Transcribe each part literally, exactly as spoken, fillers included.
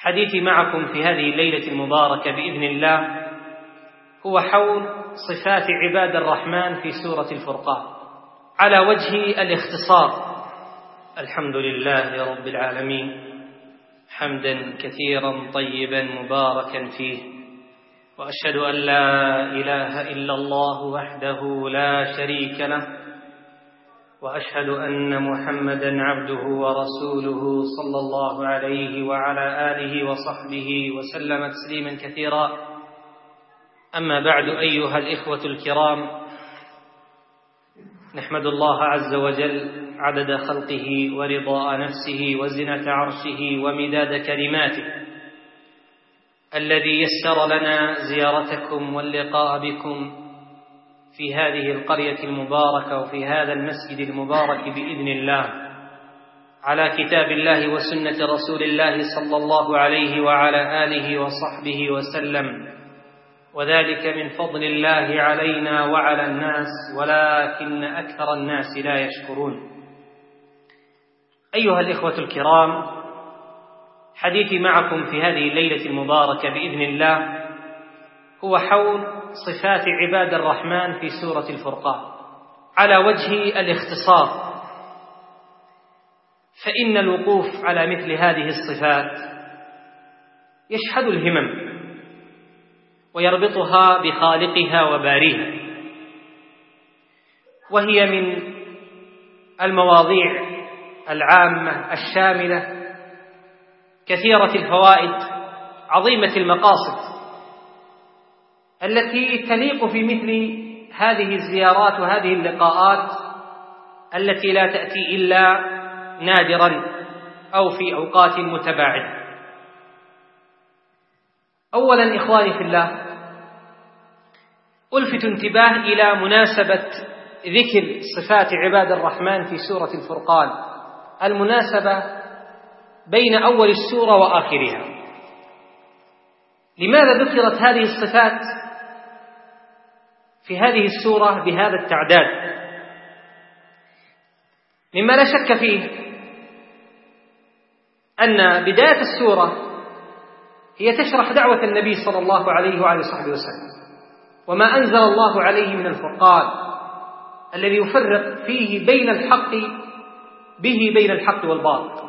حديثي معكم في هذه الليلة المباركة بإذن الله هو حول صفات عباد الرحمن في سورة الفرقان على وجه الاختصار. الحمد لله رب العالمين حمدا كثيرا طيبا مباركا فيه، وأشهد أن لا إله إلا الله وحده لا شريك له، وأشهد أن محمدا عبده ورسوله صلى الله عليه وعلى آله وصحبه وسلم تسليما كثيرا. أما بعد، أيها الإخوة الكرام، نحمد الله عز وجل عدد خلقه ورضاء نفسه وزنة عرشه ومداد كلماته الذي يسر لنا زيارتكم واللقاء بكم في هذه القرية المباركة وفي هذا المسجد المبارك بإذن الله على كتاب الله وسنة رسول الله صلى الله عليه وعلى آله وصحبه وسلم، وذلك من فضل الله علينا وعلى الناس، ولكن أكثر الناس لا يشكرون. أيها الإخوة الكرام، حديثي معكم في هذه الليلة المباركة بإذن الله هو حول صفات عباد الرحمن في سورة الفرقان على وجه الاختصار، فإن الوقوف على مثل هذه الصفات يشحذ الهمم ويربطها بخالقها وباريها، وهي من المواضيع العامة الشاملة كثيرة الفوائد عظيمة المقاصد التي تليق في مثل هذه الزيارات وهذه اللقاءات التي لا تأتي إلا نادرا أو في أوقات متباعدة. أولا إخواني في الله، ألفت انتباه إلى مناسبة ذكر صفات عباد الرحمن في سورة الفرقان، المناسبة بين أول السورة وآخرها. لماذا ذكرت هذه الصفات في هذه السورة بهذا التعداد؟ مما لا شك فيه أن بداية السورة هي تشرح دعوة النبي صلى الله عليه وعلى صحبه وسلم، وما أنزل الله عليه من الفرقان الذي يفرق فيه بين الحق به بين الحق والباطل،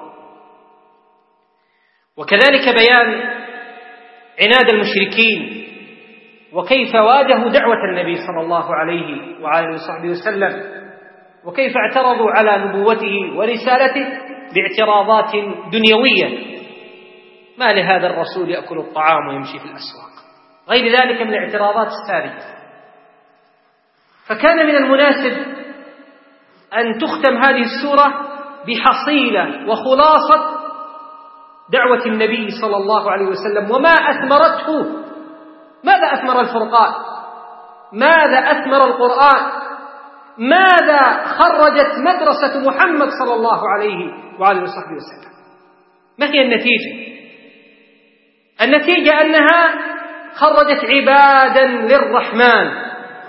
وكذلك بيان عناد المشركين وكيف واجهوا دعوة النبي صلى الله عليه وعلى صحبه وسلم، وكيف اعترضوا على نبوته ورسالته باعتراضات دنيوية: ما لهذا الرسول يأكل الطعام ويمشي في الأسواق، غير ذلك من الاعتراضات السارية. فكان من المناسب أن تختم هذه السورة بحصيلة وخلاصة دعوة النبي صلى الله عليه وسلم وما أثمرته. ماذا أثمر الفرقان؟ ماذا أثمر القرآن؟ ماذا خرجت مدرسة محمد صلى الله عليه وعلى صحبه وسلم؟ ما هي النتيجة؟ النتيجة أنها خرجت عبادا للرحمن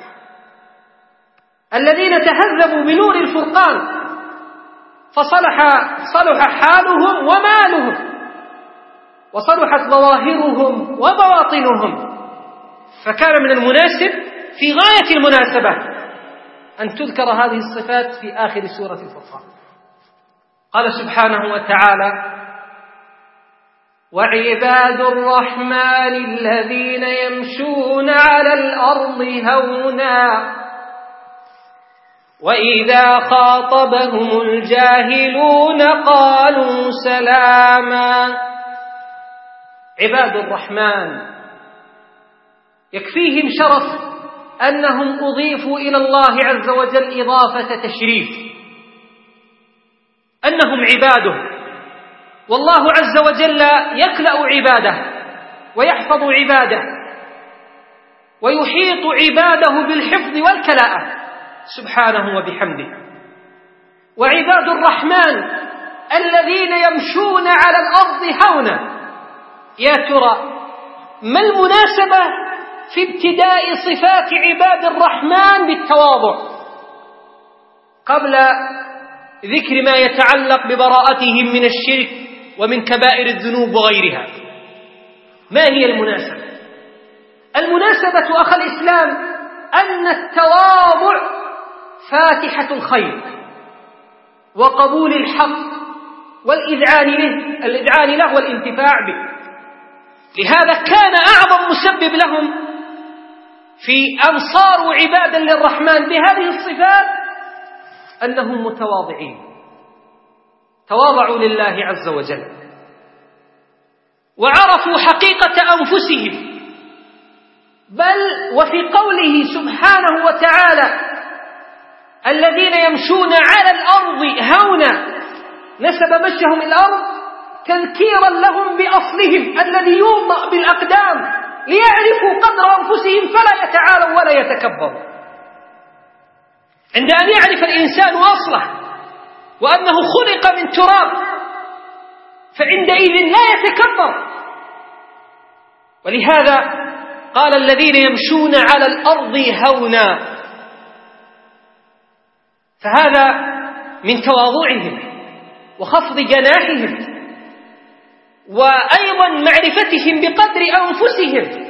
الذين تهذبوا بنور الفرقان، فصلح صلح حالهم ومالهم، وصلحت ظواهرهم وبواطنهم. فكان من المناسب في غاية المناسبة أن تذكر هذه الصفات في آخر سورة الفرقان. قال سبحانه وتعالى: وعباد الرحمن الذين يمشون على الأرض هونا وإذا خاطبهم الجاهلون قالوا سلاما. عباد الرحمن يكفيهم شرف أنهم أضيفوا إلى الله عز وجل إضافة تشريف، أنهم عباده، والله عز وجل يكلأ عباده ويحفظ عباده ويحيط عباده بالحفظ والكلاءة سبحانه وبحمده. وعباد الرحمن الذين يمشون على الأرض هونا. يا ترى ما المناسبة في ابتداء صفات عباد الرحمن بالتواضع قبل ذكر ما يتعلق ببراءتهم من الشرك ومن كبائر الذنوب وغيرها؟ ما هي المناسبة؟ المناسبة أخ الإسلام أن التواضع فاتحة الخير وقبول الحق والإذعان له, الإذعان له والانتفاع به. لهذا كان أعظم مسبب لهم في أن صاروا عبادا للرحمن بهذه الصفات أنهم متواضعين، تواضعوا لله عز وجل وعرفوا حقيقة أنفسهم. بل وفي قوله سبحانه وتعالى الذين يمشون على الأرض هونا نسب مشيهم الأرض تذكيرا لهم بأصلهم الذي يوطأ بالأقدام ليعرفوا قدر أنفسهم فلا يتعالوا ولا يتكبروا. عند أن يعرف الإنسان أصله وأنه خلق من تراب فعندئذ لا يتكبر. ولهذا قال الذين يمشون على الأرض هونا، فهذا من تواضعهم وخفض جناحهم وأيضا معرفتهم بقدر أنفسهم،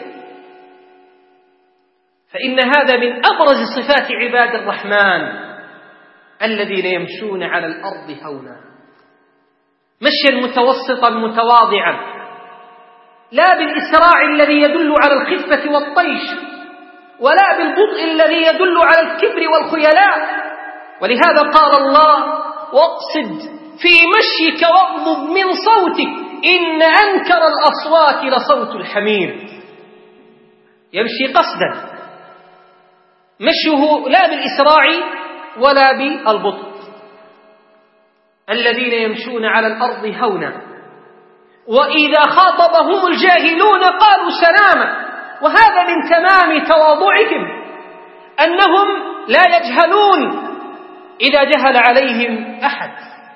فإن هذا من أبرز صفات عباد الرحمن الذين يمشون على الأرض هونا، مشيا متوسطا متواضعا، لا بالإسراع الذي يدل على الخفة والطيش ولا بالبطء الذي يدل على الكبر والخيلاء. ولهذا قال الله واقصد في مشيك واغضض من صوتك إن أنكر الأصوات لصوت الحمير. يمشي قصدا، مشيه لا بالإسراع ولا بالبطء. الذين يمشون على الأرض هونا وإذا خاطبهم الجاهلون قالوا سلاما. وهذا من تمام تواضعهم أنهم لا يجهلون إذا جهل عليهم أحد،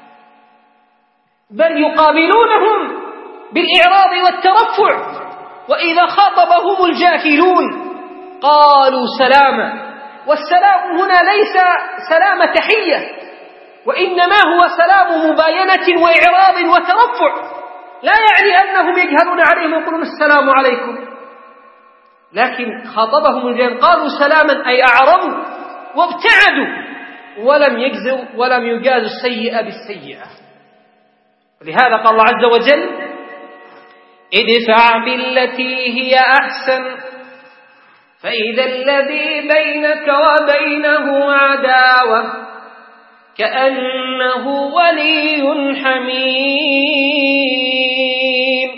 بل يقابلونهم بالإعراض والترفع. وإذا خاطبهم الجاهلون قالوا سلاما. والسلام هنا ليس سلام تحية، وإنما هو سلام مباينة وإعراض وترفع، لا يعني أنهم يجهلون عليهم ويقولون السلام عليكم، لكن خاطبهم الجاهلون قالوا سلاما أي أعرضوا وابتعدوا ولم يجزوا ولم يجازوا السيئة بالسيئة. لهذا قال الله عز وجل ادفع بالتي هي أحسن فإذا الذي بينك وبينه عداوة كأنه ولي حميم.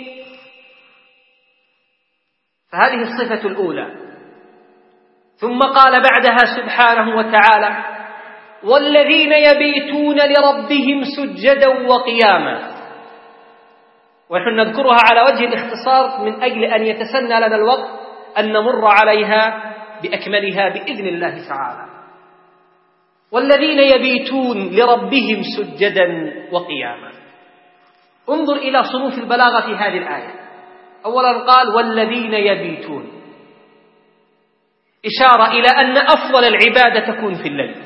فهذه الصفة الأولى. ثم قال بعدها سبحانه وتعالى والذين يبيتون لربهم سجدا وقياما. ونحن نذكرها على وجه الاختصار من أجل أن يتسنى لنا الوقت أن نمر عليها بأكملها بإذن الله تعالى. والذين يبيتون لربهم سجدا وقياما. انظر إلى صنوف البلاغة في هذه الآية. أولا قال والذين يبيتون، إشارة إلى أن أفضل العبادة تكون في الليل.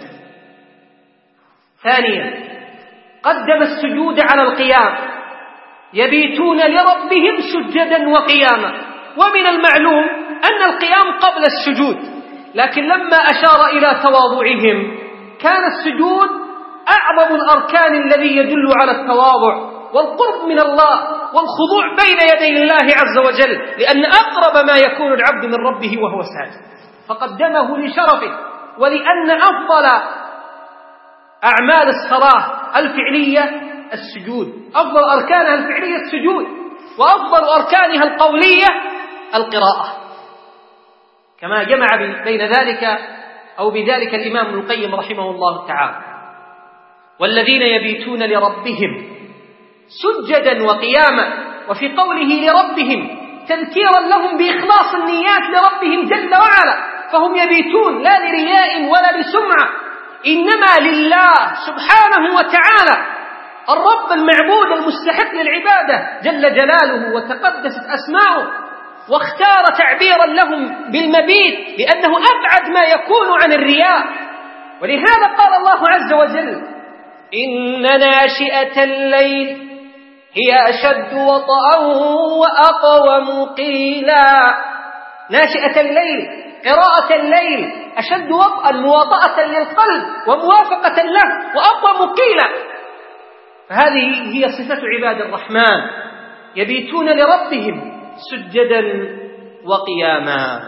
ثانيا قدم السجود على القيام، يبيتون لربهم سجدا وقياما. ومن المعلوم أن القيام قبل السجود، لكن لما أشار إلى تواضعهم كان السجود أعظم الأركان الذي يدل على التواضع والقرب من الله والخضوع بين يدي الله عز وجل، لأن أقرب ما يكون العبد من ربه وهو ساجد، فقدمه لشرفه. ولأن أفضل أعمال الصلاة الفعلية السجود، أفضل أركانها الفعلية السجود، وأفضل أركانها القولية القراءة، كما جمع بين ذلك أو بذلك الإمام ابن القيم رحمه الله تعالى. والذين يبيتون لربهم سجدا وقياما. وفي قوله لربهم تذكيرا لهم بإخلاص النيات لربهم جل وعلا، فهم يبيتون لا لرياء ولا لسمعة، إنما لله سبحانه وتعالى الرب المعبود المستحق للعبادة جل جلاله وتقدست أسماؤه، واختار تعبيرا لهم بالمبيت لأنه أبعد ما يكون عن الرياء. ولهذا قال الله عز وجل إن ناشئة الليل هي أشد وطئا وأقوم قيلا. ناشئة الليل، قراءة الليل، أشد وطئا مواطأة للقلب وموافقة له، وأقوم قيلا. فهذه هي صفة عباد الرحمن، يبيتون لربهم سجدا وقياما.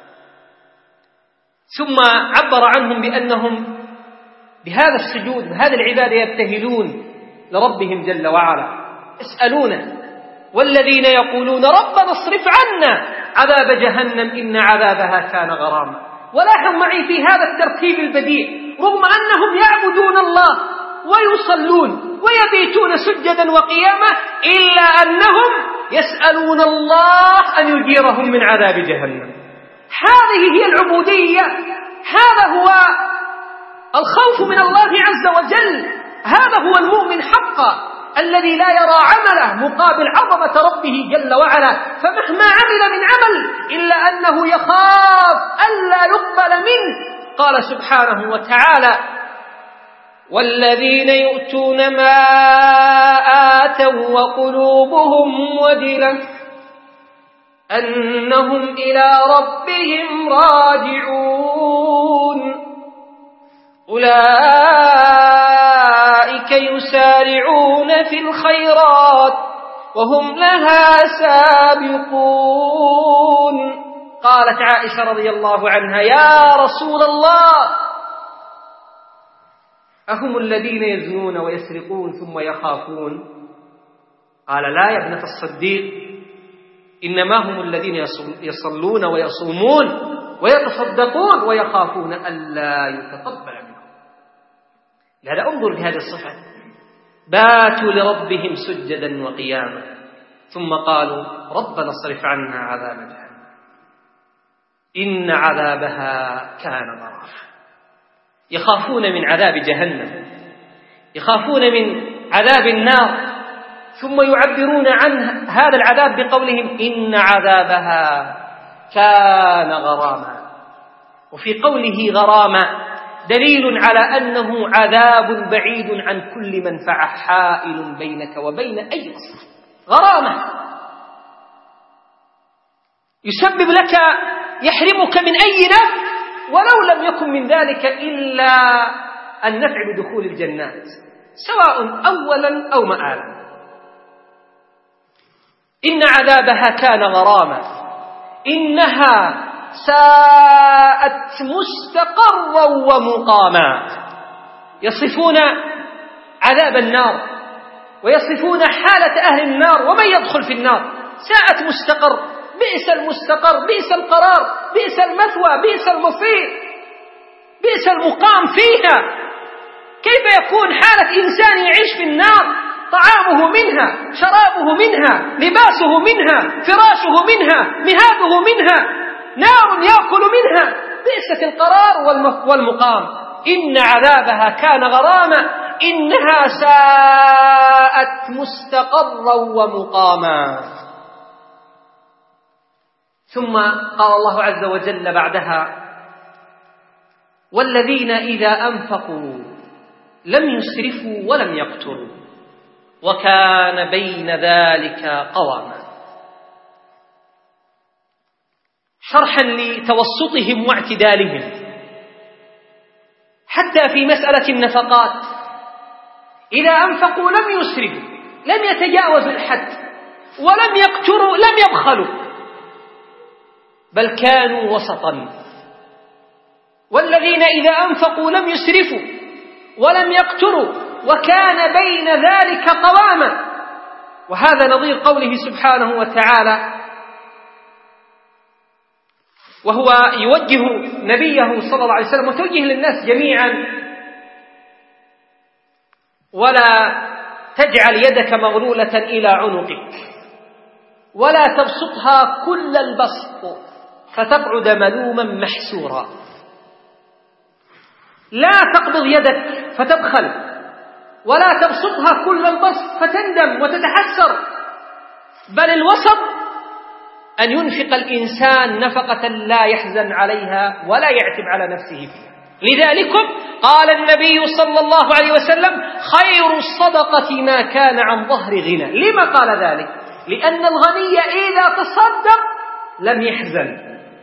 ثم عبر عنهم بأنهم بهذا السجود بهذه العبادة يبتهلون لربهم جل وعلا، يسألونه: والذين يقولون ربنا اصرف عنا عذاب جهنم إن عذابها كان غراما. ولاحظ معي في هذا الترتيب البديع، رغم أنهم يعبدون الله ويصلون ويبيتون سجدا وقياما، إلا أنهم يسألون الله أن يجيرهم من عذاب جهنم. هذه هي العبودية، هذا هو الخوف من الله عز وجل، هذا هو المؤمن حقا الذي لا يرى عمله مقابل عظمة ربه جل وعلا، فمهما عمل من عمل إلا أنه يخاف ألا يقبل منه. قال سبحانه وتعالى: والذين يؤتون ما آتوا وقلوبهم وجلة أنهم إلى ربهم راجعون أولئك يسارعون في الخيرات وهم لها سابقون. قالت عائشة رضي الله عنها: يا رسول الله، أهم الذين يزنون ويسرقون ثم يخافون؟ قال: لا يا ابنة الصديق، إنما هم الذين يصلون ويصومون ويتصدقون ويخافون ألا يتقبل منهم. لهذا انظر لهذه الصفة: باتوا لربهم سجدا وقياما، ثم قالوا ربنا اصرف عنا عذاب جهنم إن عذابها كان غراما. يخافون من عذاب جهنم، يخافون من عذاب النار، ثم يعبرون عن هذا العذاب بقولهم إن عذابها كان غراما. وفي قوله غراما دليل على أنه عذاب بعيد عن كل منفعة، حائل بينك وبين أي مصلحة. غرامة يسبب لك، يحرمك من أي نفع، ولو لم يكن من ذلك إلا النفع بدخول الجنات، سواء أولا أو مآلا. إن عذابها كان غراما إنها ساءت مستقرا ومقاما. يصفون عذاب النار ويصفون حالة أهل النار ومن يدخل في النار: ساءت مستقر، بئس المستقر، بئس القرار، بئس المثوى، بئس المصير، بئس المقام فيها. كيف يكون حالة إنسان يعيش في النار، طعامه منها، شرابه منها، لباسه منها، فراشه منها، مهابه منها، نار يأكل منها، بئست القرار والمقام. إن عذابها كان غراما إنها ساءت مستقرا ومقاما. ثم قال الله عز وجل بعدها: والذين إذا أنفقوا لم يسرفوا ولم يقتروا وكان بين ذلك قواما. شرحا لتوسطهم واعتدالهم حتى في مسألة النفقات. إذا أنفقوا لم يسرفوا، لم يتجاوزوا الحد، ولم يقتروا، لم يبخلوا، بل كانوا وسطا. والذين إذا أنفقوا لم يسرفوا ولم يقتروا وكان بين ذلك قواما. وهذا نظير قوله سبحانه وتعالى وهو يوجه نبيه صلى الله عليه وسلم وتوجه للناس جميعا: ولا تجعل يدك مغلولة إلى عنقك ولا تبسطها كل البسط فتقعد ملوما محسورا. لا تقبض يدك فتبخل، ولا تبسطها كل البسط فتندم وتتحسر، بل الوسط أن ينفق الإنسان نفقة لا يحزن عليها ولا يعتب على نفسه فيها. لذلكم قال النبي صلى الله عليه وسلم: خير الصدقة ما كان عن ظهر غنى. لما قال ذلك؟ لأن الغني إذا تصدق لم يحزن،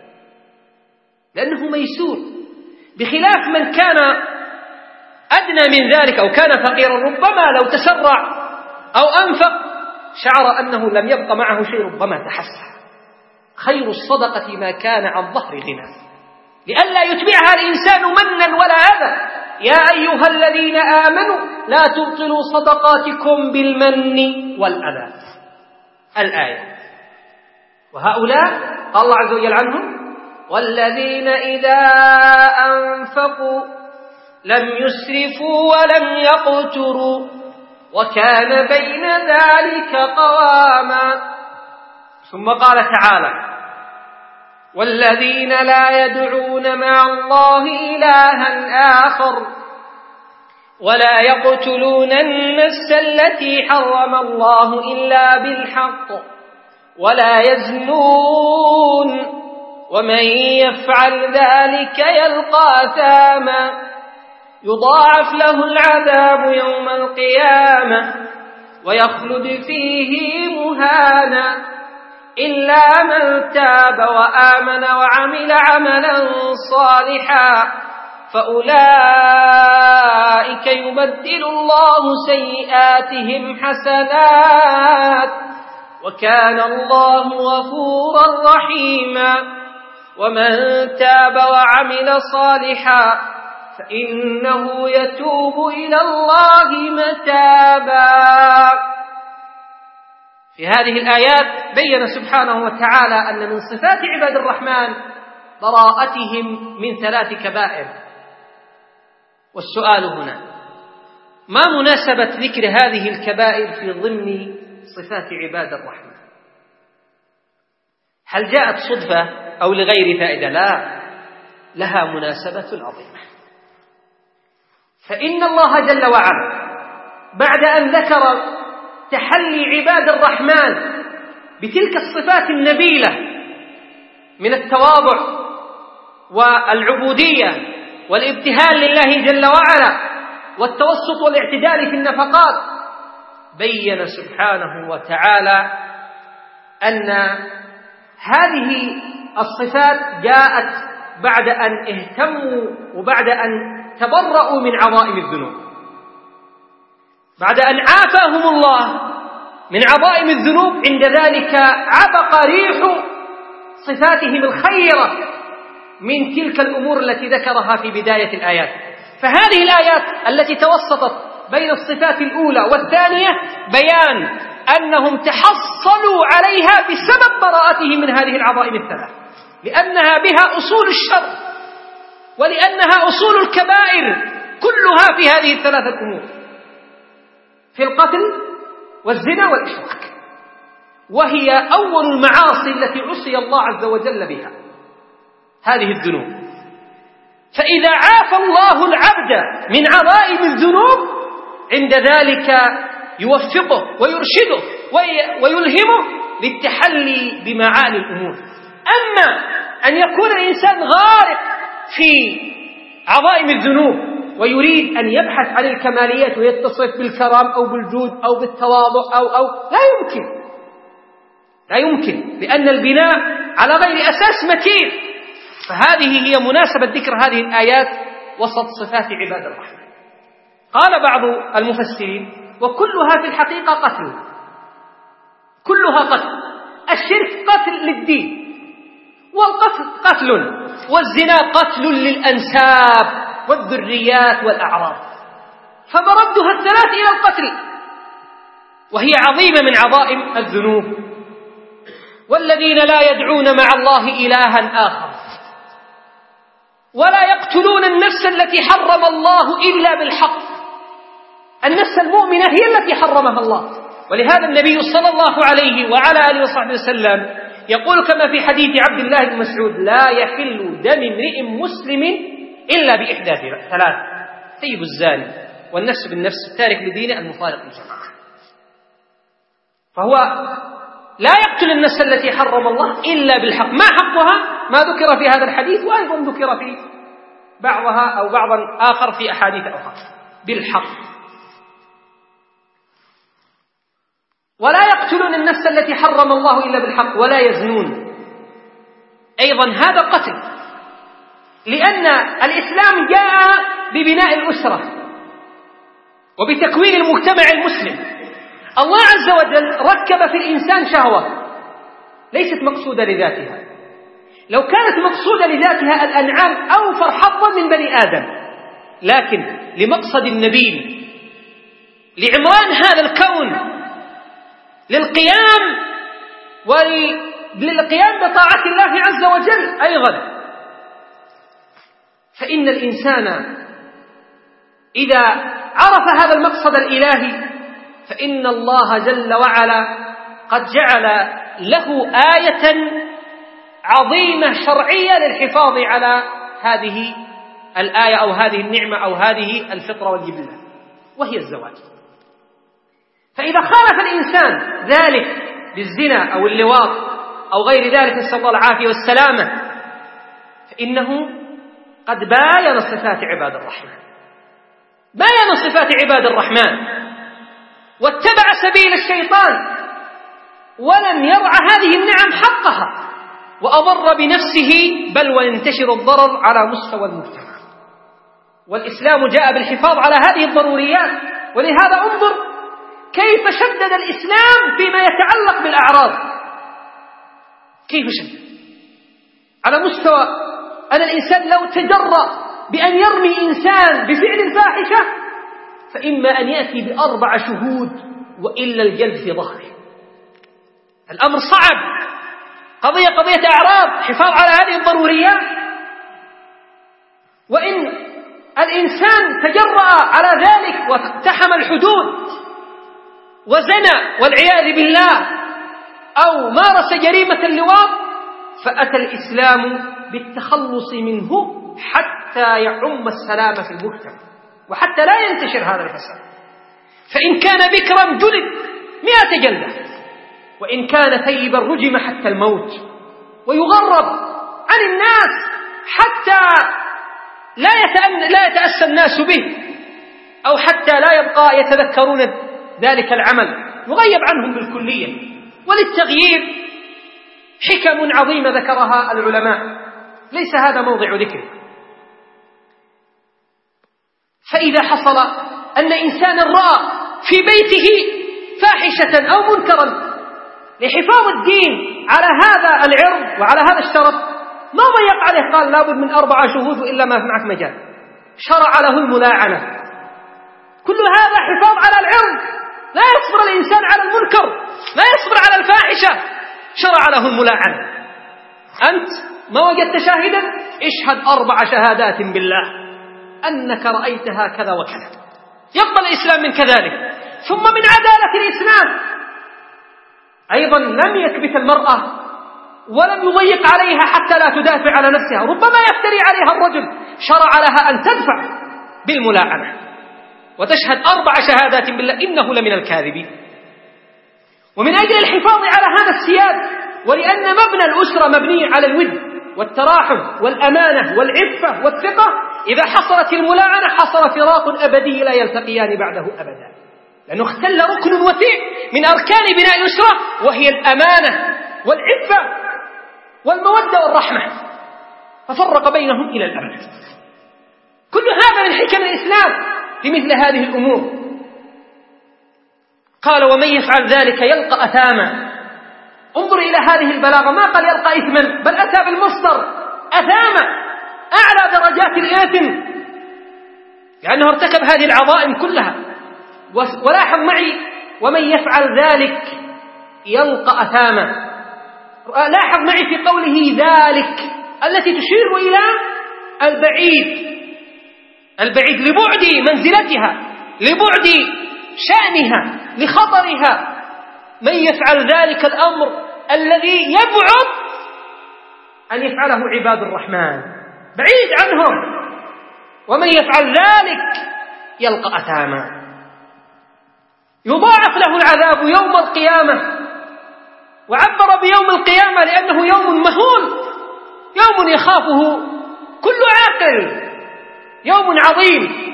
لأنه ميسور، بخلاف من كان أدنى من ذلك أو كان فقيرا، ربما لو تسرع أو أنفق شعر أنه لم يبق معه شيء، ربما تحسر. خير الصدقة ما كان عن ظهر غنى، لئلا يتبعها الإنسان منا ولا أذى. يا أيها الذين آمنوا لا تبطلوا صدقاتكم بالمن والأذى، الآية. وهؤلاء قال الله عز وجل عنهم: والذين إذا أنفقوا لم يسرفوا ولم يقتروا وكان بين ذلك قواما. ثم قال تعالى: والذين لا يدعون مع الله إلها آخر ولا يقتلون النفس التي حرم الله إلا بالحق ولا يزنون ومن يفعل ذلك يلقى أثاما يضاعف له العذاب يوم القيامة ويخلد فيه مهانا إلا من تاب وآمن وعمل عملا صالحا فأولئك يبدل الله سيئاتهم حسنات وكان الله غفورا رحيما. ومن تاب وعمل صالحا فإنه يتوب إلى الله متابا. في هذه الآيات بين سبحانه وتعالى أن من صفات عباد الرحمن براءتهم من ثلاث كبائر. والسؤال هنا: ما مناسبة ذكر هذه الكبائر في ضمن صفات عباد الرحمن؟ هل جاءت صدفة أو لغير فائدة؟ لا، لها مناسبة عظيمة. فإن الله جل وعلا بعد أن ذكر تحلي عباد الرحمن بتلك الصفات النبيلة من التواضع والعبودية والابتهال لله جل وعلا والتوسط والاعتدال في النفقات، بين سبحانه وتعالى أن هذه الصفات جاءت بعد أن اهتموا وبعد أن تبرؤوا من عظائم الذنوب، بعد أن عافاهم الله من عظائم الذنوب. عند ذلك عبق ريح صفاتهم الخيرة من تلك الأمور التي ذكرها في بداية الآيات. فهذه الآيات التي توسطت بين الصفات الأولى والثانية بيان أنهم تحصلوا عليها بسبب براءتهم من هذه العظائم الثلاث، لأنها بها أصول الشر ولأنها أصول الكبائر كلها في هذه الثلاثة الأمور، في القتل والزنا والإشراك، وهي أول المعاصي التي عصي الله عز وجل بها هذه الذنوب. فإذا عافى الله العبد من عظائم الذنوب عند ذلك يوفقه ويرشده ويلهمه للتحلي بمعالي الأمور. أما أن يكون الإنسان غارق في عظائم الذنوب ويريد أن يبحث عن الكماليات ويتصف بالكرم أو بالجود أو بالتواضع أو أو لا يمكن، لا يمكن، لأن البناء على غير أساس متين. فهذه هي مناسبة ذكر هذه الآيات وسط صفات عباد الرحمن. قال بعض المفسرين: وكلها في الحقيقة قتل، كلها قتل. الشرك قتل للدين، والقتل قتل، والزنا قتل للأنساب والذريات والأعراض، فمردها الثلاث إلى القتل، وهي عظيمة من عظائم الذنوب. والذين لا يدعون مع الله إلها آخر ولا يقتلون النفس التي حرم الله إلا بالحق. النفس المؤمنة هي التي حرمها الله، ولهذا النبي صلى الله عليه وعلى آله وصحبه وسلم يقول كما في حديث عبد الله بن مسعود: لا يحل دم امرئ مسلم إلا بإحدى ثلاث: طيب الزاني، والنفس بالنفس، التارك لدينه، المفارق للجماعة. فهو لا يقتل النفس التي حرم الله إلا بالحق. ما حقها؟ ما ذكر في هذا الحديث وأيضا ذكر في بعضها أو بعضا آخر في أحاديث أخرى بالحق. ولا يقتلون النفس التي حرم الله إلا بالحق ولا يزنون، أيضا هذا قتل، لأن الإسلام جاء ببناء الأسرة وبتكوين المجتمع المسلم. الله عز وجل ركب في الإنسان شهوة ليست مقصودة لذاتها، لو كانت مقصودة لذاتها الأنعام أوفر حظا من بني آدم، لكن لمقصد النبيل لعمران هذا الكون، للقيام وللقيام بطاعة الله عز وجل أيضا. فإن الإنسان إذا عرف هذا المقصد الإلهي فإن الله جل وعلا قد جعل له آية عظيمة شرعية للحفاظ على هذه الآية أو هذه النعمة أو هذه الفطرة والجبلة، وهي الزواج. فإذا خالف الإنسان ذلك بالزنا أو اللواط أو غير ذلك نسأل الله العافية والسلامة فإنه قد باين صفات عباد الرحمن، باين صفات عباد الرحمن واتبع سبيل الشيطان ولم يرع هذه النعم حقها وأضر بنفسه، بل وينتشر الضرر على مستوى المجتمع. والإسلام جاء بالحفاظ على هذه الضروريات، ولهذا انظر كيف شدد الإسلام فيما يتعلق بالأعراض، كيف شدد على مستوى أن الإنسان لو تجرأ بأن يرمي إنسان بفعل الفاحشة فإما أن يأتي بأربع شهود وإلا الجلد في ظهره. الأمر صعب، قضية قضية أعراض، حفاظ على هذه الضروريات. وإن الإنسان تجرأ على ذلك واقتحم الحدود وزنى والعياذ بالله أو مارس جريمة اللواط فأتى الإسلام بالتخلص منه حتى يعم السلام في المجتمع وحتى لا ينتشر هذا الفساد. فإن كان بكرا جلد مئة جلدة، وإن كان ثيبا رجم حتى الموت، ويغرب عن الناس حتى لا يتأن لا يتأسى الناس به، أو حتى لا يبقى يتذكرون ذلك العمل، يغيب عنهم بالكلية. وللتغيير حكم عظيمة ذكرها العلماء، ليس هذا موضع ذكره. فإذا حصل أن إنسانا رأى في بيته فاحشة أو منكرا لحفاظ الدين على هذا العرض وعلى هذا الشرف ما ضيق عليه، قال لابد من أربعة شهود وإلا ما في معك مجال، شرع له الملاعنة. كل هذا حفاظ على العرض، لا يصبر الإنسان على المنكر، لا يصبر على الفاحشة، شرع له الملاعنة. أنت ما وجدت شاهدا اشهد أربع شهادات بالله أنك رأيتها كذا وكذا، يقبل الإسلام من كذلك. ثم من عدالة الإسلام أيضا لم يكبت المرأة ولم يضيق عليها حتى لا تدافع على نفسها، ربما يفتري عليها الرجل، شرع لها أن تدفع بالملاعنة وتشهد أربع شهادات بالله إنه لمن الكاذبين. ومن أجل الحفاظ على هذا السياد، ولأن مبنى الأسرة مبني على الود والتراحم والأمانة والعفة والثقة، إذا حصلت الملاعنة حصل فراق أبدي لا يلتقيان بعده أبدا، لأنه اختل ركن وثيق من أركان بناء الأسرة وهي الأمانة والعفة والمودة والرحمة، ففرق بينهم إلى الأبد. كل هذا من حكم الإسلام في مثل هذه الأمور. قال ومن يفعل ذلك يلقى أثاما. انظر إلى هذه البلاغة، ما قال يلقى إثما، بل أتى بالمصدر أثاما، أعلى درجات الإثم، لأنه ارتكب هذه العظائم كلها. ولاحظ معي ومن يفعل ذلك يلقى أثاما، لاحظ معي في قوله ذلك التي تشير إلى البعيد، البعيد لبعد منزلتها، لبعد شأنها، لخطرها. من يفعل ذلك الأمر الذي يبعد أن يفعله عباد الرحمن، بعيد عنهم. ومن يفعل ذلك يلقى أثاما، يضاعف له العذاب يوم القيامة. وعبر بيوم القيامة لأنه يوم مهول، يوم يخافه كل عاقل، يوم عظيم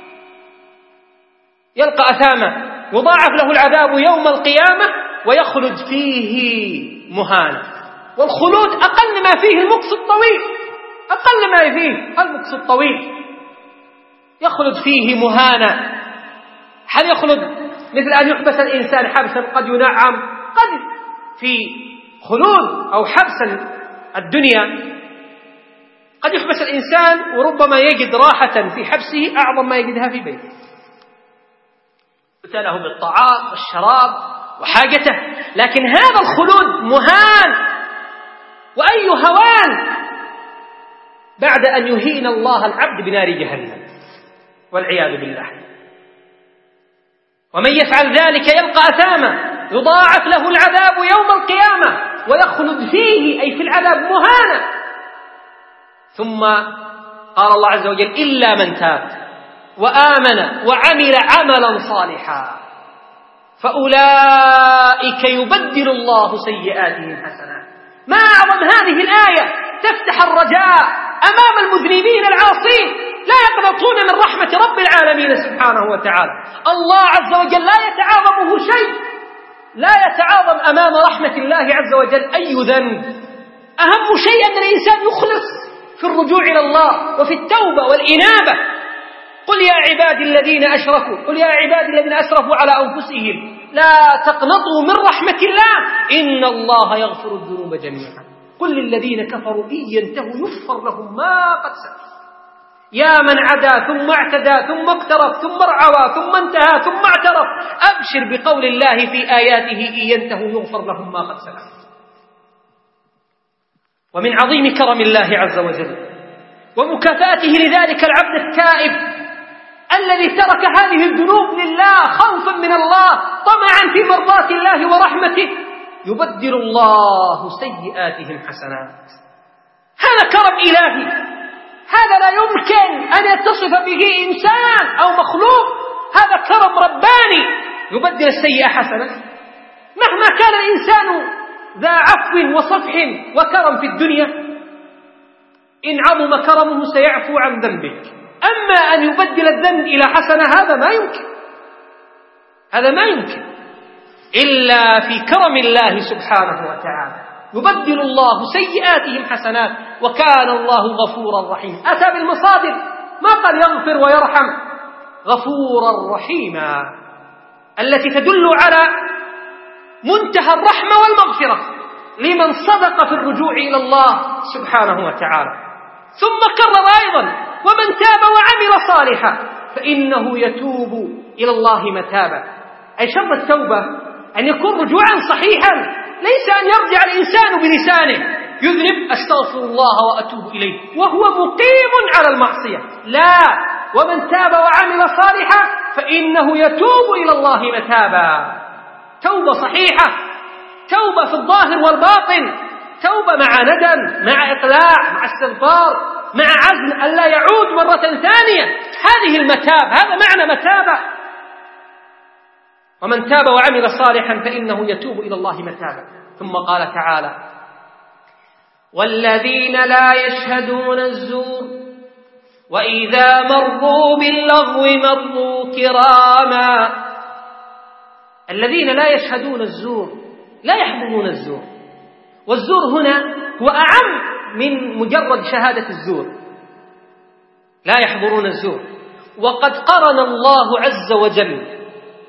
يلقى أثامه، يضاعف له العذاب يوم القيامة ويخلد فيه مهانا. والخلود أقل ما فيه المكس الطويل، أقل ما فيه المكس الطويل، يخلد فيه مهانا. هل يخلد مثل أن يحبس الإنسان حبسا قد ينعم؟ قد في خلود أو حبسا الدنيا قد يحبس الإنسان وربما يجد راحة في حبسه أعظم ما يجدها في بيته، له بالطعام والشراب وحاجته. لكن هذا الخلود مهان، وأي هوان بعد أن يهين الله العبد بنار جهنم والعياذ بالله. ومن يفعل ذلك يلقى أثاما يضاعف له العذاب يوم القيامة ويخلد فيه أي في العذاب مهانا. ثم قال الله عز وجل إلا من تاب وآمن وعمل عملا صالحا فأولئك يبدل الله سيئاتهم حسنات. ما أعظم هذه الآية، تفتح الرجاء أمام المذنبين العاصين، لا يقنطون من رحمة رب العالمين سبحانه وتعالى. الله عز وجل لا يتعاظمه شيء، لا يتعاظم أمام رحمة الله عز وجل أي ذنب. أهم شيء أن الإنسان يخلص في الرجوع إلى الله وفي التوبة والإنابة. قل يا عبادي الذين أشركوا قل يا عبادي الذين أسرفوا على أنفسهم لا تقنطوا من رحمة الله إن الله يغفر الذنوب جميعا. قل للذين كفروا إن ينتهوا يغفر لهم ما قد سلف. يا من عدا ثم اعتدى ثم اقترف ثم رعوى ثم انتهى ثم اعترف أبشر بقول الله في آياته إن ينتهوا يغفر لهم ما قد سلف. ومن عظيم كرم الله عز وجل ومكافاته لذلك العبد التائب الذي ترك هذه الذنوب لله خوفا من الله طمعا في مرضاة الله ورحمته، يبدل الله سيئاتهم حسنات. هذا كرم إلهي، هذا لا يمكن أن يتصف به إنسان أو مخلوق، هذا كرم رباني يبدل السيئة حسنة. مهما كان الإنسان ذا عفو وصفح وكرم في الدنيا إن عظم كرمه سيعفو عن ذنبك، أما أن يبدل الذنب إلى حسنة هذا ما يمكن، هذا ما يمكن إلا في كرم الله سبحانه وتعالى. يبدل الله سيئاتهم حسنات وكان الله غفورا رحيما. أتى بالمصادر ما قال يغفر ويرحم، غفورا رحيما التي تدل على منتهى الرحمة والمغفرة لمن صدق في الرجوع إلى الله سبحانه وتعالى. ثم كرر أيضا ومن تاب وعمل صالحا فإنه يتوب إلى الله متابا. أي شرط التوبة أن يكون رجوعا صحيحا، ليس أن يرجع الإنسان بلسانه يذنب أستغفر الله وأتوب إليه وهو مقيم على المعصية، لا، ومن تاب وعمل صالحا فإنه يتوب إلى الله متابا. توبة صحيحة، توبة في الظاهر والباطن، توبة مع ندم، مع إقلاع، مع استغفار، مع عزم ألا يعود مرة ثانية. هذه المتاب، هذا معنى متابة. ومن تاب وعمل صالحا فإنه يتوب إلى الله متابا. ثم قال تعالى والذين لا يشهدون الزور وإذا مروا باللغو مروا كراما. الذين لا يشهدون الزور، لا يحضرون الزور. والزور هنا هو أعم من مجرد شهادة الزور، لا يحضرون الزور. وقد قرن الله عز وجل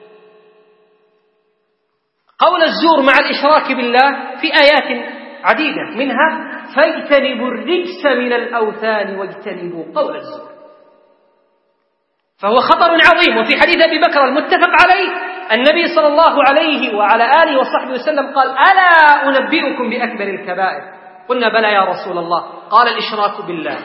قول الزور مع الإشراك بالله في آيات عديدة، منها فاجتنبوا الرجس من الأوثان واجتنبوا قول الزور. فهو خطر عظيم. وفي حديث أبي بكر المتفق عليه النبي صلى الله عليه وعلى آله وصحبه وسلم قال ألا أنبئكم بأكبر الكبائر؟ قلنا بلى يا رسول الله، قال الإشراك بالله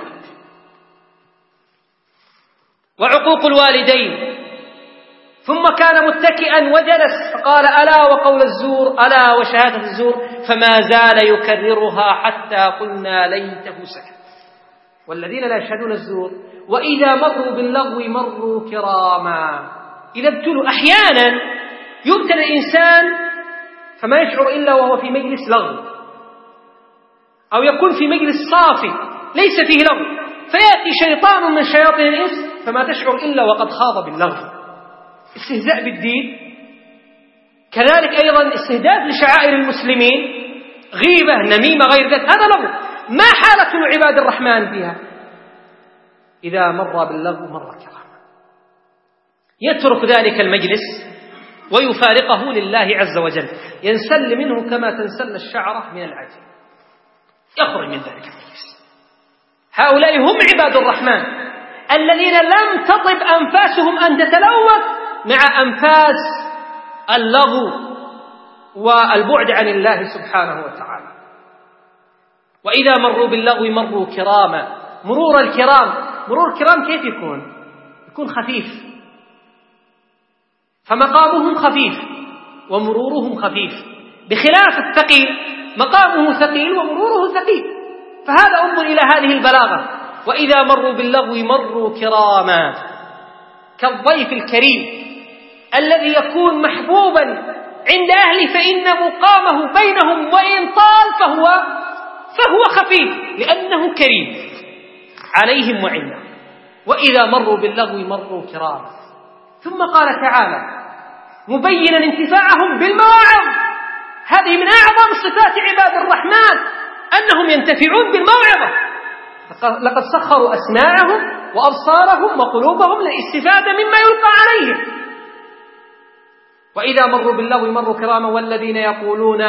وعقوق الوالدين. ثم كان متكئا وجلس فقال ألا وقول الزور، ألا وشهادة الزور، فما زال يكررها حتى قلنا ليته سكت. والذين لا يشهدون الزور وإذا مروا باللغو مروا كراما. إذا ابتلوا، أحيانا يبتلى الإنسان فما يشعر إلا وهو في مجلس لغو، أو يكون في مجلس صافي ليس فيه لغو، فيأتي شيطان من شياطين الإنس فما تشعر إلا وقد خاض باللغو. استهزاء بالدين، كذلك أيضا استهداف لشعائر المسلمين، غيبة، نميمة، غير ذلك، هذا لغو. ما حالة عباد الرحمن فيها؟ إذا مر باللغو مر كرامة، يترك ذلك المجلس ويفارقه لله عز وجل، ينسل منه كما تنسل الشعرة من العجل، يخرج من ذلك المجلس. هؤلاء هم عباد الرحمن الذين لم تطب أنفاسهم أن تتلوث مع أنفاس اللغو والبعد عن الله سبحانه وتعالى. وإذا مروا باللغو مروا كراما. مرور الكرام، مرور الكرام كيف يكون؟ يكون خفيف، فمقامهم خفيف ومرورهم خفيف، بخلاف الثقيل مقامه ثقيل ومروره ثقيل. فهذا انظر إلى هذه البلاغة. وإذا مروا باللغو مروا كراما، كالضيف الكريم الذي يكون محبوبا عند أهله فإن مقامه بينهم وإن طال فهو فهو خفيف لأنه كريم عليهم وعندهم. وإذا مروا باللغو مروا كراما. ثم قال تعالى مبينا انتفاعهم بالمواعظ. هذه من أعظم صفات عباد الرحمن أنهم ينتفعون بالموعظة. لقد سخروا أسماعهم وأبصارهم وقلوبهم للاستفادة مما يلقى عليهم. وإذا مروا باللغو مروا كراما. والذين يقولون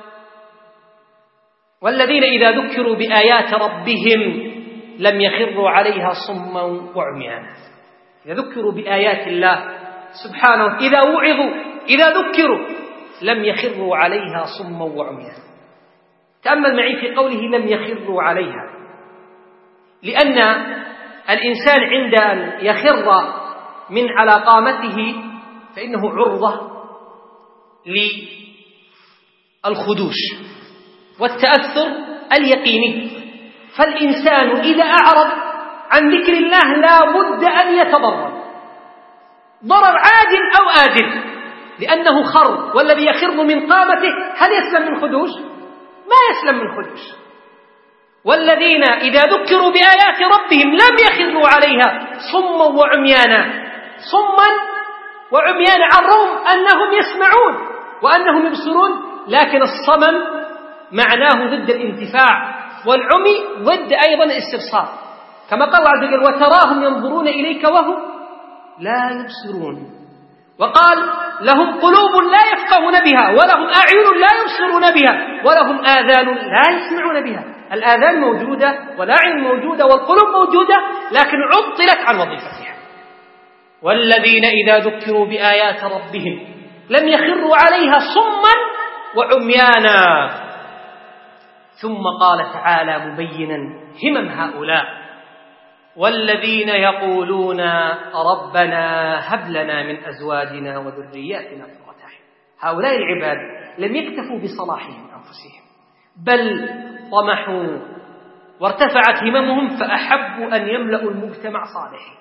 والذين إذا ذكروا بآيات ربهم لم يخروا عليها صما وعميانا. إذا ذكروا بآيات الله سبحانه، إذا وعظوا، إذا ذكروا لم يخروا عليها صما وعميانا. تأمل معي في قوله لم يخروا عليها، لأن الإنسان عند أن يخر من على قامته فإنه عرضة للخدوش والتأثر اليقيني. فالإنسان إذا أعرض عن ذكر الله لا بد أن يتضرر ضرر عاجل أو آجل، لأنه خر، والذي يخر من قامته هل يسلم من خدوش؟ ما يسلم من خدوش. والذين إذا ذكروا بآيات ربهم لم يخروا عليها صما وعميانا. صما وعميانا على الرغم أنهم يسمعون وأنهم يبصرون، لكن الصمم معناه ضد الانتفاع، والعمي ضد أيضا الاستبصار، كما قال الله عز وجل وتراهم ينظرون إليك وهم لا يبصرون. وقال لهم قلوب لا يفقهون بها ولهم أعين لا يبصرون بها ولهم آذان لا يسمعون بها. الآذان موجودة والأعين موجودة والقلوب موجودة، لكن عطلت عن وظيفتها. والذين إذا ذكروا بآيات ربهم لم يخروا عليها صما وعميانا. ثم قال تعالى مبينا همم هؤلاء والذين يقولون ربنا هب لنا من أزواجنا وذرياتنا قرة أعين. هؤلاء العباد لم يكتفوا بصلاحهم أنفسهم، بل طمحوا وارتفعت هممهم فأحبوا أن يملأوا المجتمع صالحين.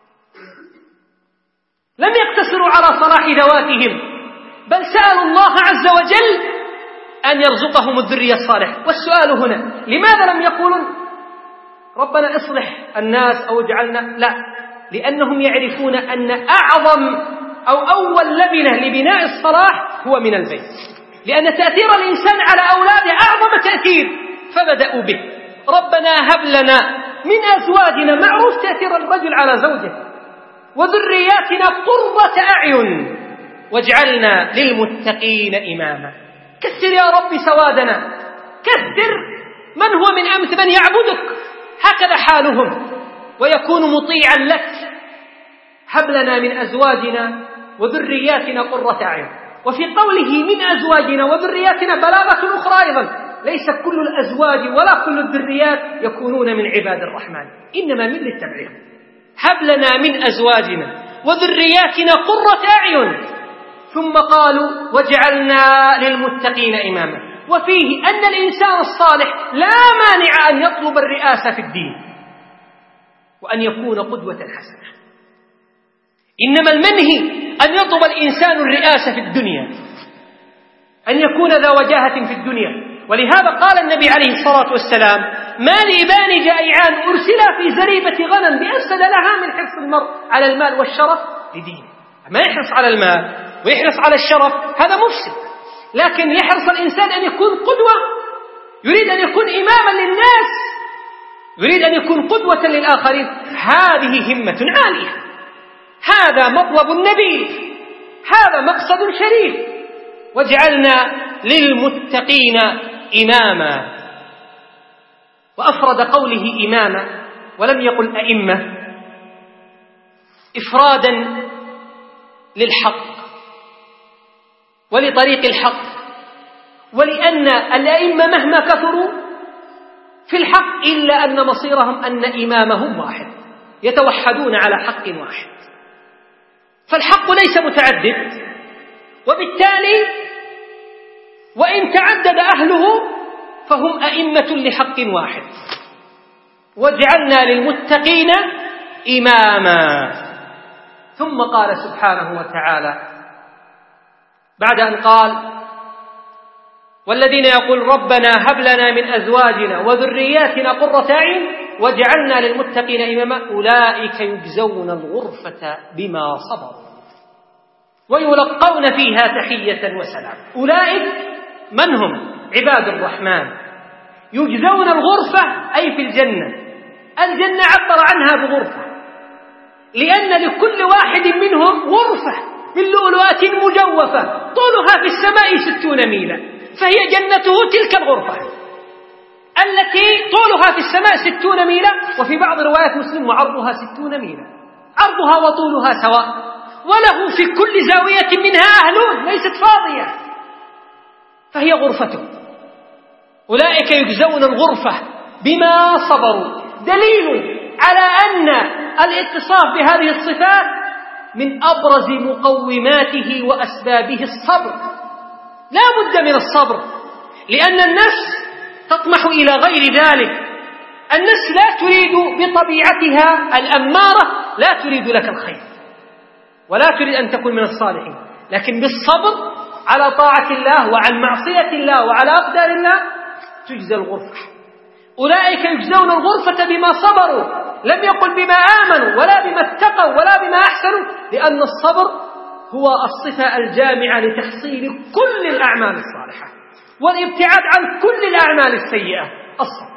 لم يقتصروا على صلاح ذواتهم، بل سألوا الله عز وجل أن يرزقهم الذرية الصالحة. والسؤال هنا لماذا لم يقولوا ربنا اصلح الناس أو اجعلنا؟ لا، لأنهم يعرفون أن أعظم أو أول لبنة لبناء الصلاح هو من البيت، لأن تأثير الإنسان على أولاده أعظم تأثير، فبدأوا به ربنا هب لنا من أزواجنا. معروف تأثير الرجل على زوجه. وذرياتنا قرة أعين واجعلنا للمتقين إماما. كثر يا رب سوادنا، كثر من هو من أمث من يعبدك، هكذا حالهم، ويكون مطيعا لك. هب لنا من أزواجنا وذرياتنا قرة أعين. وفي قوله من أزواجنا وذرياتنا بلاغة أخرى أيضا، ليس كل الأزواج ولا كل الذريات يكونون من عباد الرحمن، إنما من للتبعيض. هب لنا من أزواجنا وذرياتنا قرة أعين، ثم قالوا واجعلنا للمتقين إماما. وفيه أن الإنسان الصالح لا مانع أن يطلب الرئاسة في الدين وأن يكون قدوة حسنة، إنما المنهي أن يطلب الإنسان الرئاسة في الدنيا، أن يكون ذا وجاهة في الدنيا. ولهذا قال النبي عليه الصلاة والسلام ما لإبان جائعان أرسلا في زريبة غنم بأفسد لها من حرص المرء على المال والشرف لدينه. ما يحرص على المال ويحرص على الشرف هذا مفسد، لكن يحرص الإنسان أن يكون قدوة، يريد أن يكون إماما للناس، يريد أن يكون قدوة للآخرين، هذه همة عالية، هذا مطلب نبيل، هذا مقصد شريف. واجعلنا للمتقين إماما. وأفرد قوله إماما ولم يقل أئمة إفرادا للحق ولطريق الحق، ولأن الأئمة مهما كثروا في الحق إلا أن مصيرهم أن إمامهم واحد، يتوحدون على حق واحد، فالحق ليس متعدد، وبالتالي وإن تعدد أهله فهم أئمة لحق واحد. واجعلنا للمتقين إماما. ثم قال سبحانه وتعالى بعد أن قال والذين يقول ربنا هب لنا من أزواجنا وذرياتنا قرة أعين واجعلنا للمتقين إماما أولئك يجزون الغرفة بما صبروا ويلقون فيها تحية وسلام. أولئك من هم؟ عباد الرحمن يجزون الغرفة أي في الجنة. الجنة عبر عنها بغرفة لأن لكل واحد منهم غرفة من لؤلؤات مجوفة طولها في السماء ستون ميلا، فهي جنته تلك الغرفة التي طولها في السماء ستون ميلا، وفي بعض روايات مسلم وعرضها ستون ميلا، عرضها وطولها سواء، وله في كل زاوية منها أهلون ليست فاضية، فهي غرفته. أولئك يجزون الغرفة بما صبروا، دليل على أن الاتصاف بهذه الصفات من أبرز مقوماته وأسبابه الصبر. لا بد من الصبر، لأن النفس تطمح إلى غير ذلك. النفس لا تريد بطبيعتها الأمارة لا تريد لك الخير ولا تريد أن تكون من الصالحين، لكن بالصبر على طاعة الله وعن معصية الله وعلى أقدار الله تجزى الغرفة. أولئك يجزون الغرفة بما صبروا، لم يقل بما آمنوا ولا بما اتقوا ولا بما أحسنوا، لأن الصبر هو الصفة الجامعة لتحصيل كل الأعمال الصالحة والابتعاد عن كل الأعمال السيئة الصبر.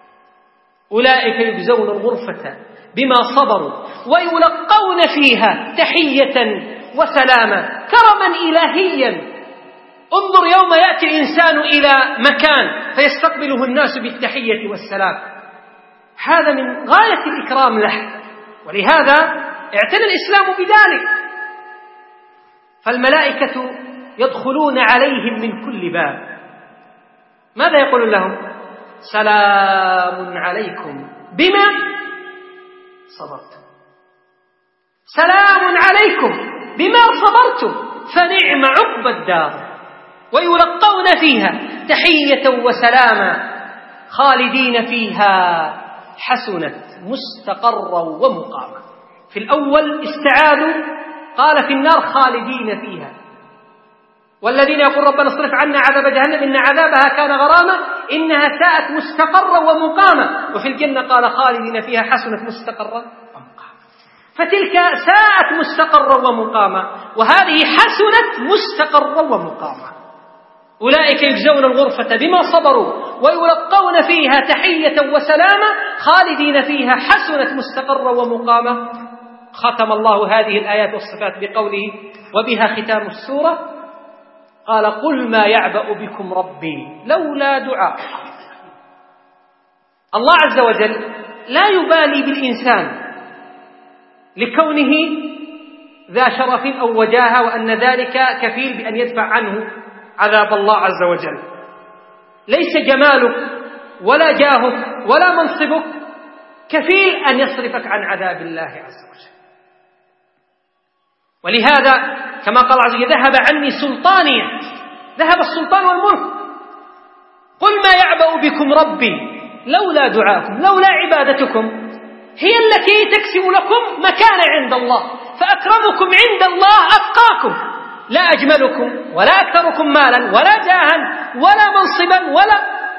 أولئك يجزون الغرفة بما صبروا ويلقون فيها تحية وسلاما، كرما إلهيا. انظر يوم يأتي الإنسان إلى مكان فيستقبله الناس بالتحية والسلام، هذا من غاية الإكرام له، ولهذا اعتنى الإسلام بذلك. فالملائكة يدخلون عليهم من كل باب، ماذا يقول لهم؟ سلام عليكم بما صبرتم، سلام عليكم بما صبرتم فنعم عقبى الدار. ويلقون فيها تحية وسلاما خالدين فيها حسنت مستقرا ومقاما. في الأول استعادوا قال في النار خالدين فيها، والذين يقول ربنا اصرف عنا عذاب جهنم إن عذابها كان غراما إنها ساءت مستقرا ومقاما. وفي الجنة قال خالدين فيها حسنت مستقرا ومقاما. فتلك ساءت مستقرا ومقاما، وهذه حسنت مستقرا ومقاما. أولئك يجزون الغرفة بما صبروا ويلقون فيها تحية وسلاما خالدين فيها حسنت مستقرا ومقاما. ختم الله هذه الآيات والصفات بقوله وبها ختام السورة قال قل ما يعبأ بكم ربي لولا دعاء. الله عز وجل لا يبالي بالإنسان لكونه ذا شرف أو وجاهة وأن ذلك كفيل بأن يدفع عنه عذاب الله عز وجل. ليس جمالك ولا جاهك ولا منصبك كفيل أن يصرفك عن عذاب الله عز وجل. ولهذا كما قال عز وجل ذهب عني سلطاني، ذهب السلطان والملك. قل ما يعبأ بكم ربي لولا دعاءكم، لولا عبادتكم هي التي تكسب لكم مكانة عند الله، فأكرمكم عند الله أتقاكم. لا أجملكم ولا أكثركم مالا ولا جاها ولا منصبا ولا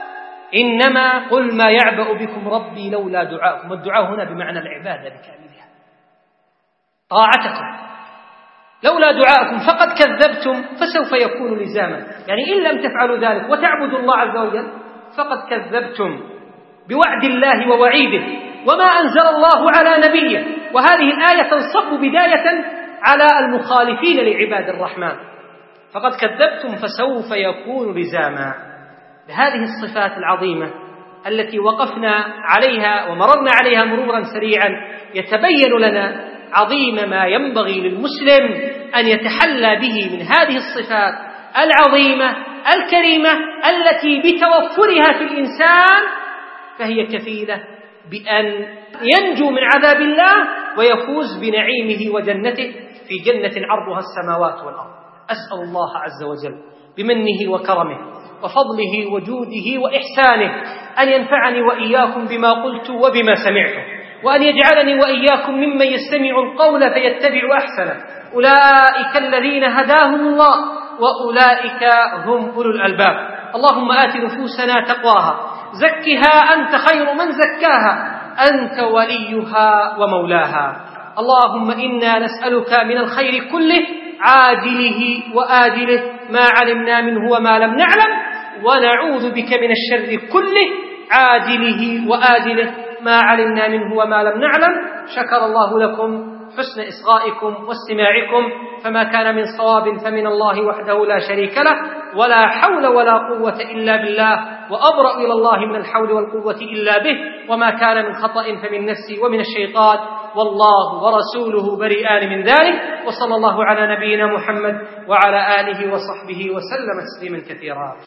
إنما قل ما يعبأ بكم ربي لولا دعاءكم. والدعاء هنا بمعنى العبادة بكاملها، طاعتكم. لولا دعاءكم فقد كذبتم فسوف يكون لزاما، يعني إن لم تفعلوا ذلك وتعبدوا الله عز وجل فقد كذبتم بوعد الله ووعيده وما أنزل الله على نبيه. وهذه الآية تنصب بداية على المخالفين لعباد الرحمن، فقد كذبتم فسوف يكون لزاما. بهذه الصفات العظيمة التي وقفنا عليها ومررنا عليها مرورا سريعا يتبين لنا عظيم ما ينبغي للمسلم أن يتحلى به من هذه الصفات العظيمة الكريمة التي بتوفرها في الإنسان فهي كفيلة بأن ينجو من عذاب الله ويفوز بنعيمه وجنته في جنة عرضها السماوات والأرض. أسأل الله عز وجل بمنه وكرمه وفضله وجوده وإحسانه أن ينفعني وإياكم بما قلت وبما سمعت، وأن يجعلني وإياكم ممن يستمع القول فيتبع أحسنه. أولئك الذين هداهم الله وأولئك هم أولو الألباب. اللهم آت نفوسنا تقواها، زكها أنت خير من زكاها، أنت وليها ومولاها. اللهم إنا نسألك من الخير كله عاجله وآجله ما علمنا منه وما لم نعلم، ونعوذ بك من الشر كله عاجله وآجله ما علمنا منه وما لم نعلم. شكر الله لكم حسن إصغائكم واستماعكم، فما كان من صواب فمن الله وحده لا شريك له، ولا حول ولا قوة إلا بالله، وأبرأ إلى الله من الحول والقوة إلا به، وما كان من خطأ فمن نفسي ومن الشيطان، والله ورسوله بريئان من ذلك. وصلى الله على نبينا محمد وعلى آله وصحبه وسلم تسليما كثيرا.